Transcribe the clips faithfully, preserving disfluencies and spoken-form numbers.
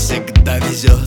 всегда везет.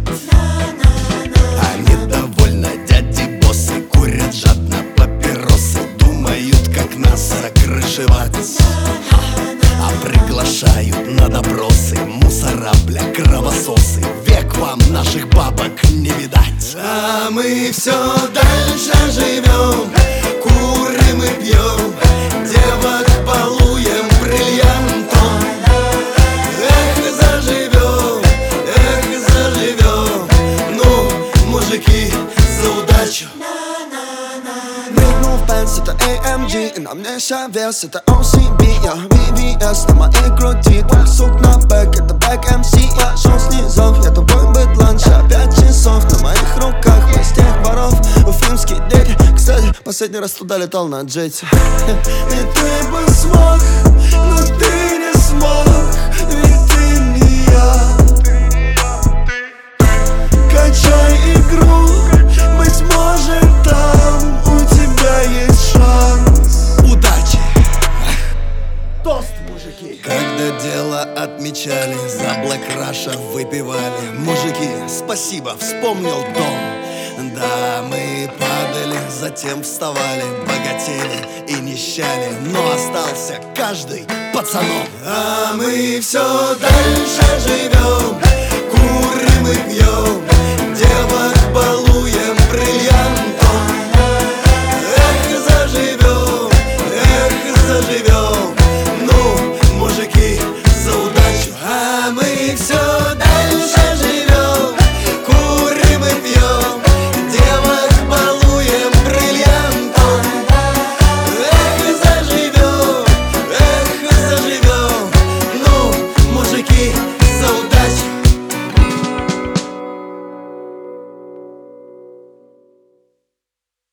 Они довольно дяди-боссы, курят жадно папиросы, думают, как нас закрышевать, а приглашают на допросы мусора, бля, кровососы. Век вам наших бабок не видать. А мы все дальше живем, курим и пьем, девок балуем бриллиантом. Эх, заживем, эх, заживем. Ну, мужики, за удачу. Прыгнул в Бенц, это эй эм джи, и на мне вся вес, это о си би. Я ви ви эс на моей груди, твой сук на бэк, это бэк эм си. Я шел снизов, я тобой быдлан, ща пять часов на моих руках, из тех воров, уфимские дети. Кстати, последний раз туда летал на джете. И ты бы смог, но ты не смог, ведь ты не я. Качай игру, быть может там у тебя есть шанс. Удачи! Тост, мужики! Когда дело отмечали, за Black Russia выпивали. Мужики, спасибо, вспомнил дом. Да, мы падали, затем вставали, богатели и нищали, но остался каждый пацаном. А мы все дальше живем,